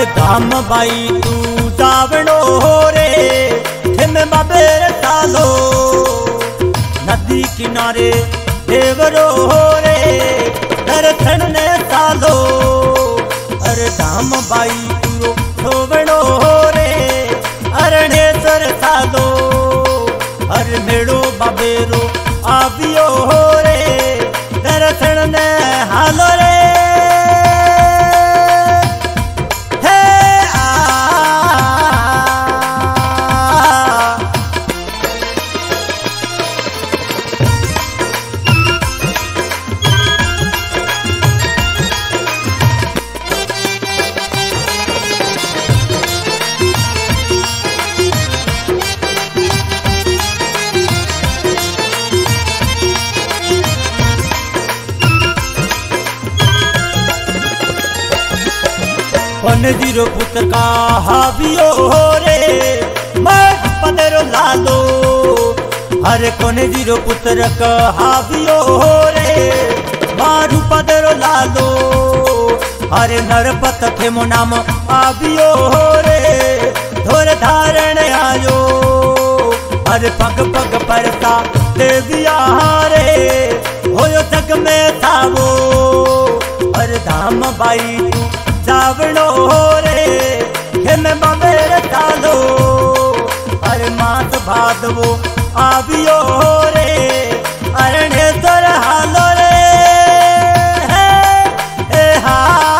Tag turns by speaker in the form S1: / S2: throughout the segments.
S1: धाम भाई तू जावणो हो रे थिम बाबेर सालो नदी किनारे देवरो हो रे दर्शन ने सालो अरे धाम भाई तू सोवणो हो रे अरणेश्वर सालो अरे मेड़ो बाबेरो आवियो हो रे दर्शन ने हालो रे कौन जीरो पुत्र का हावियो हो रे मग पदरो लालो हरे कौन जीरो पुत्र का हावियो हो रे मारू पदरो लालो हरे नरपत थे मो नाम आवियो हो रे धोर धारण आयो हरे पग पग परता देविया रे होयो जग में थावो हरे धाम भाई जावणो हो रे हिम बाबेर सालो अरे मास भादवो आवियो हो रे अरणेश्वर हालो रे हे हा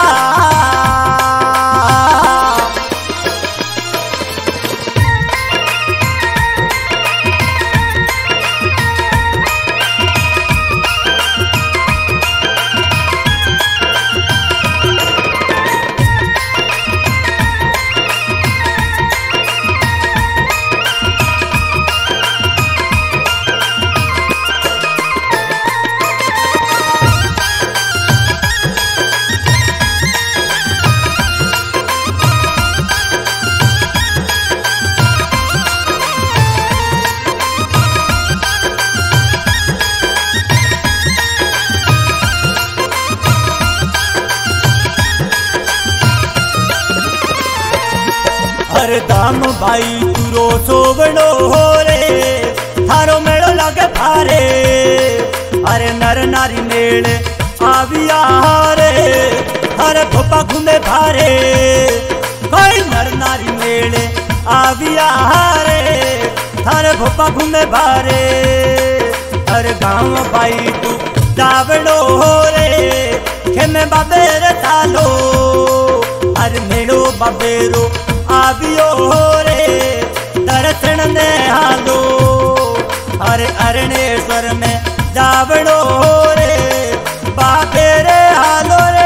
S1: अरे धाम भाई तुरो सोवणो हो रे थारो मेड़ो लगे भारे अरे नर नारी मेल आविया रे अरे भोपा घूमे भारे कोई नर नारी मेल आविया रे अरे भोपा घूमे भारे अरे गाँव भाई तू जावणो हो रे खेमे बाबेर सालो अरे मेड़ो बाबेरो आवियो हो रे दर्शन ने हालो हरे अरणेश्वर में जावणो हो रे बाबेरे हालो रे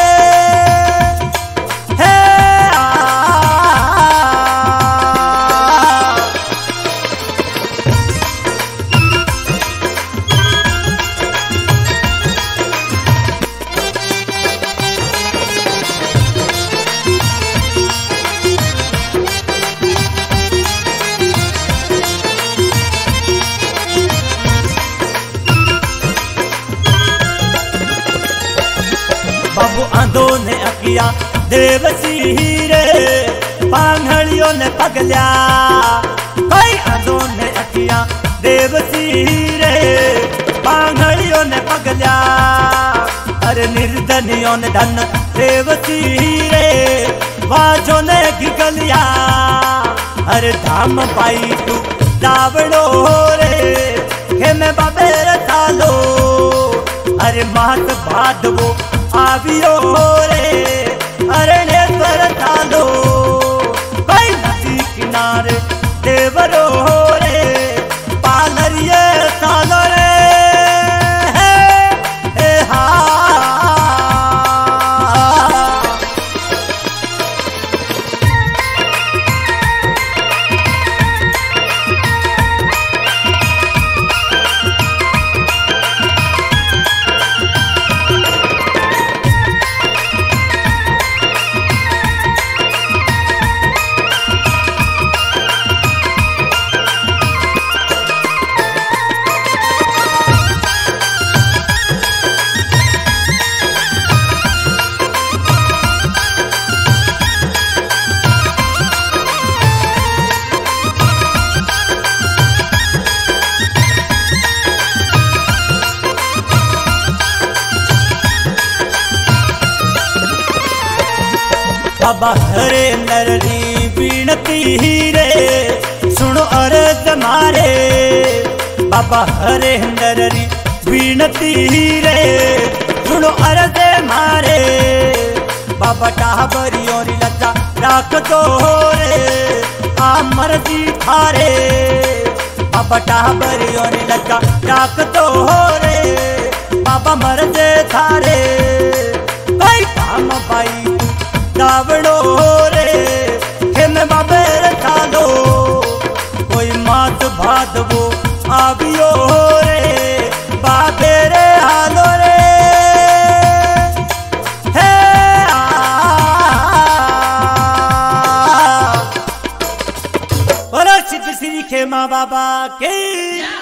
S1: हे बाबू आंधो ने अकिया देवसी रे पांघड़ियों ने पगल्या कोई आंधो ने अकिया देवसी रे पांघड़ियों ने पगल्या अरे निर्धनियों ने धन देवसी रे वाजो ने गिगलिया अरे धाम पाई तू जावड़ो रे हे मैं बाबेर सालो अरे मात भादवो आवियो हो रे अरणेश्वर सालो कोई नदी किनारे देवरो हो रे पालरिये सालो रे हे हा बाबा हरेंद्र री विनती रे सुनो अर्ज मारे बाबा हरेंद्र री विनती रे सुनो अर्ज मारे बाबा टाबरियों री लज्जा राख दो रे आ मर्जी थारे बाबा टाबरियों री लज्जा राख दो रे बाबा मर्जे थारे भाई काम भाई दावड़ो रे हिम बाबे रखा दो कोई मात भादवो आवियो रे बाबे रे हालो रे हे बोलो सिद्ध श्री खेमा बाबा के